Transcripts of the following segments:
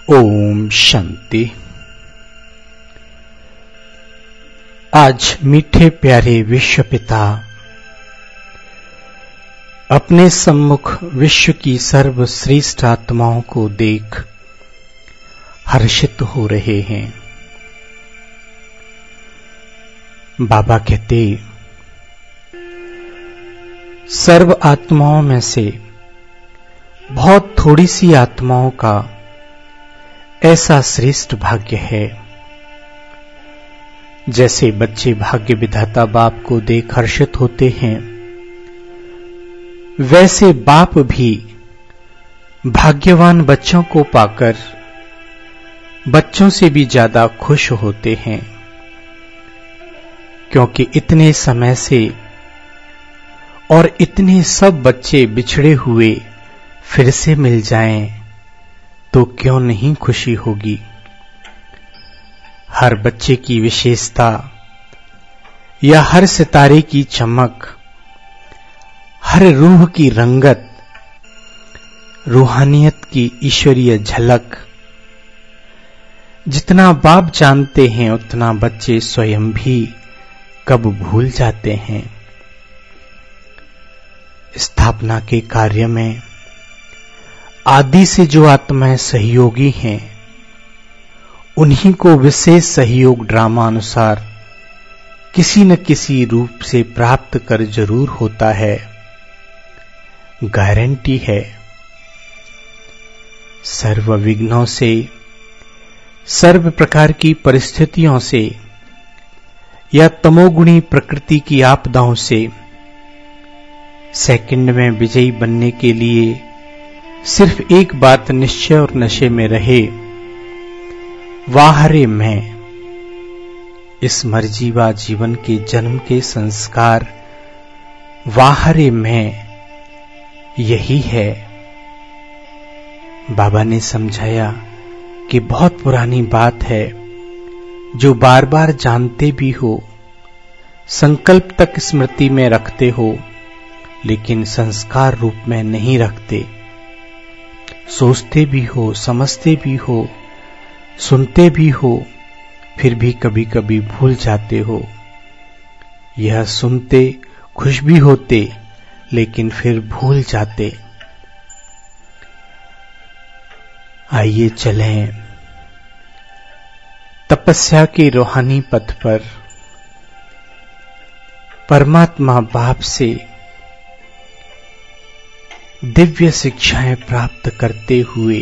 ओम शांति। आज मीठे प्यारे विश्व पिता अपने सम्मुख विश्व की सर्वश्रेष्ठ आत्माओं को देख हर्षित हो रहे हैं। बाबा कहते, सर्व आत्माओं में से बहुत थोड़ी सी आत्माओं का ऐसा श्रेष्ठ भाग्य है। जैसे बच्चे भाग्य विधाता बाप को देख हर्षित होते हैं, वैसे बाप भी भाग्यवान बच्चों को पाकर बच्चों से भी ज्यादा खुश होते हैं, क्योंकि इतने समय से और इतने सब बच्चे बिछड़े हुए फिर से मिल जाएं तो क्यों नहीं खुशी होगी। हर बच्चे की विशेषता या हर सितारे की चमक, हर रूह की रंगत, रूहानियत की ईश्वरीय झलक जितना बाप जानते हैं उतना बच्चे स्वयं भी कब भूल जाते हैं। स्थापना के कार्य में आदि से जो आत्माएं सहयोगी हैं, उन्हीं को विशेष सहयोग ड्रामा अनुसार किसी न किसी रूप से प्राप्त कर जरूर होता है, गारंटी है। सर्व विघ्नों से, सर्व प्रकार की परिस्थितियों से या तमोगुणी प्रकृति की आपदाओं से सेकंड में विजयी बनने के लिए सिर्फ एक बात निश्चय और नशे में रहे, वाहरे मैं। इस मर्जीवा जीवन के जन्म के संस्कार वाहरे मैं, यही है। बाबा ने समझाया कि बहुत पुरानी बात है, जो बार बार जानते भी हो, संकल्प तक स्मृति में रखते हो, लेकिन संस्कार रूप में नहीं रखते। सोचते भी हो, समझते भी हो, सुनते भी हो, फिर भी कभी कभी भूल जाते हो। यह सुनते खुश भी होते, लेकिन फिर भूल जाते। आइए चलें तपस्या के रूहानी पथ पर परमात्मा बाप से दिव्य शिक्षाएं प्राप्त करते हुए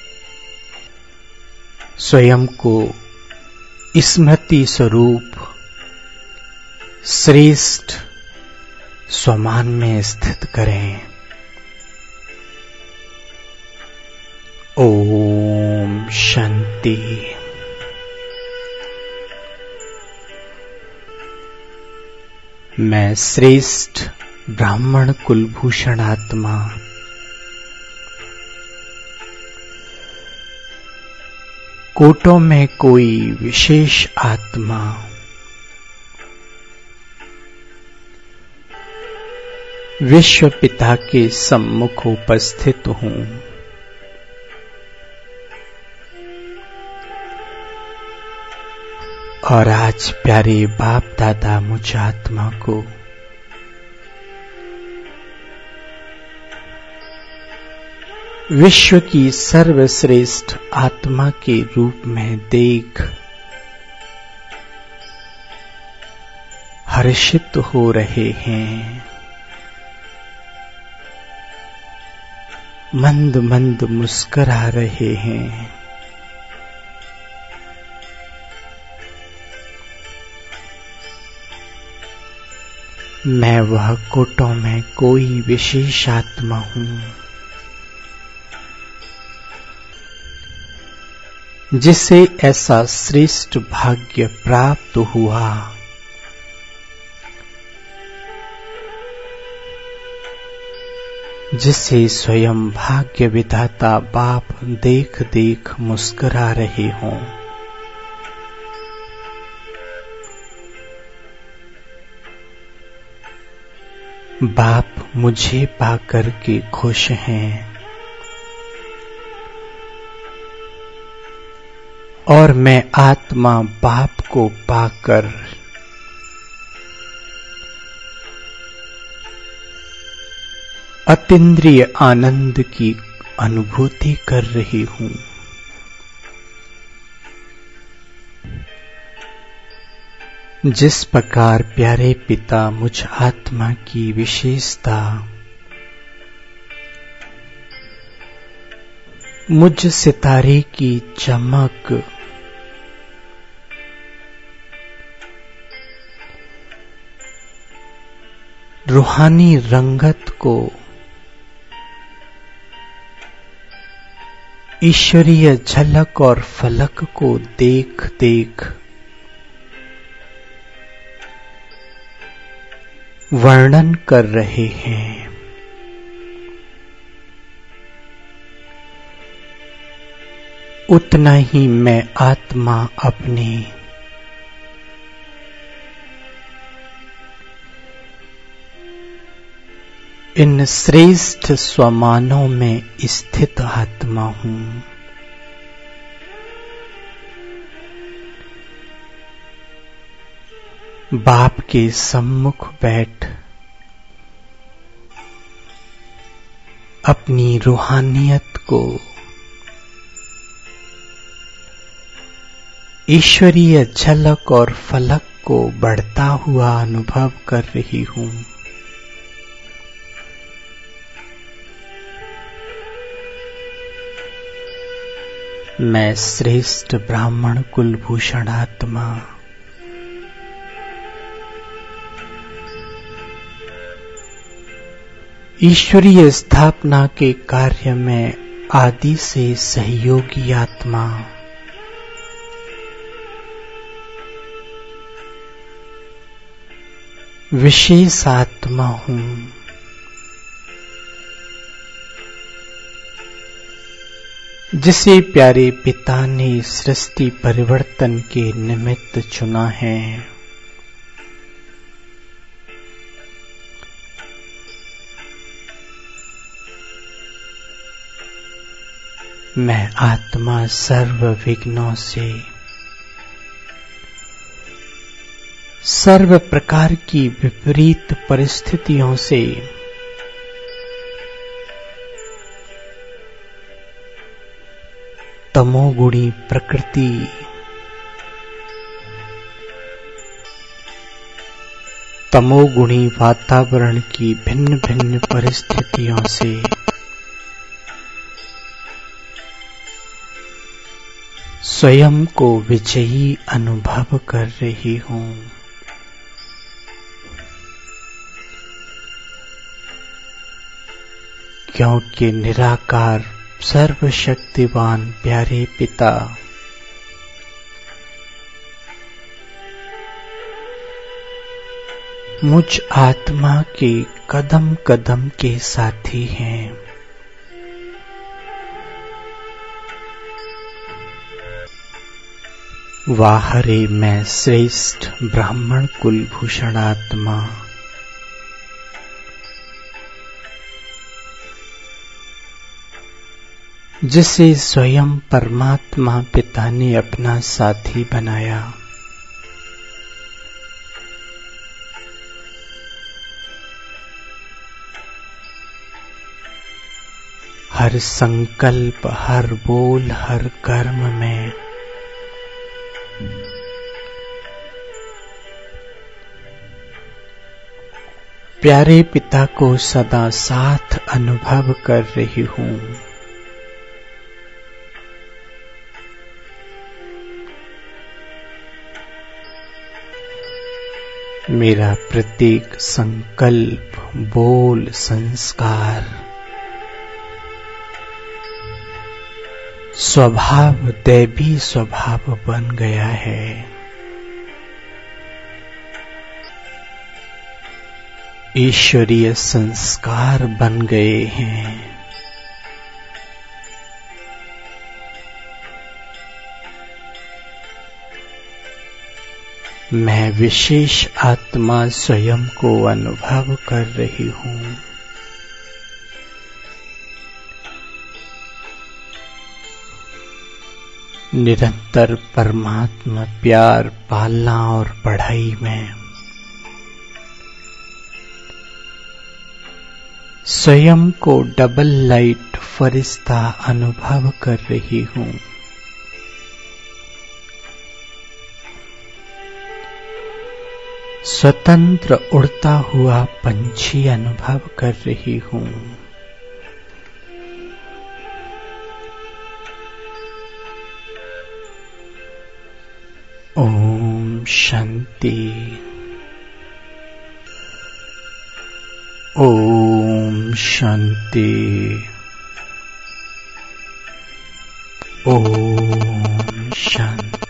स्वयं को स्मृति स्वरूप श्रेष्ठ स्वमान में स्थित करें। ओम शांति। मैं श्रेष्ठ ब्राह्मण कुलभूषण आत्मा कोटों में कोई विशेष आत्मा विश्व पिता के सम्मुख उपस्थित हूं। और आज प्यारे बाप दादा मुझ आत्मा को विश्व की सर्वश्रेष्ठ आत्मा के रूप में देख हर्षित हो रहे हैं। मंद मंद मुस्कुरा रहे हैं। मैं वह कोटों में कोई विशेष आत्मा हूं, जिसे ऐसा श्रेष्ठ भाग्य प्राप्त हुआ। जिसे स्वयं भाग्य विधाता बाप देख देख मुस्कुरा रहे हों। बाप मुझे पाकर के खुश हैं। और मैं आत्मा बाप को पाकर अतीन्द्रिय आनंद की अनुभूति कर रही हूं। जिस प्रकार प्यारे पिता मुझ आत्मा की विशेषता, मुझ सितारे की चमक, रूहानी रंगत को ईश्वरीय झलक और फलक को देख देख वर्णन कर रहे हैं, उतना ही मैं आत्मा अपने इन श्रेष्ठ स्वमानों में स्थित आत्मा हूं। बाप के सम्मुख बैठ अपनी रूहानियत को ईश्वरीय झलक और फलक को बढ़ता हुआ अनुभव कर रही हूं। मैं श्रेष्ठ ब्राह्मण कुलभूषण आत्मा ईश्वरीय स्थापना के कार्य में आदि से सहयोगी आत्मा, विशेष आत्मा हूं। जिसे प्यारे पिता ने सृष्टि परिवर्तन के निमित्त चुना है। मैं आत्मा सर्व विघ्नों से, सर्व प्रकार की विपरीत परिस्थितियों से तमोगुणी प्रकृति, तमोगुणी वातावरण की भिन्न भिन्न परिस्थितियों से स्वयं को विजयी अनुभव कर रही हूं। क्योंकि निराकार सर्वशक्तिवान प्यारे पिता मुझ आत्मा के कदम कदम के साथी हैं। वाहरे मैं श्रेष्ठ ब्राह्मण कुलभूषण आत्मा जिसे स्वयं परमात्मा पिता ने अपना साथी बनाया। हर संकल्प, हर बोल, हर कर्म में प्यारे पिता को सदा साथ अनुभव कर रही हूं। मेरा प्रत्येक संकल्प, बोल, संस्कार स्वभाव दैवी स्वभाव बन गया है। ईश्वरीय संस्कार बन गए हैं। मैं विशेष आत्मा स्वयं को अनुभव कर रही हूं। निरंतर परमात्मा प्यार पालना और पढ़ाई में स्वयं को डबल लाइट फरिश्ता अनुभव कर रही हूं। स्वतंत्र उड़ता हुआ पंछी अनुभव कर रही हूं। ओम शांति। ओम शांति। ओम शांति।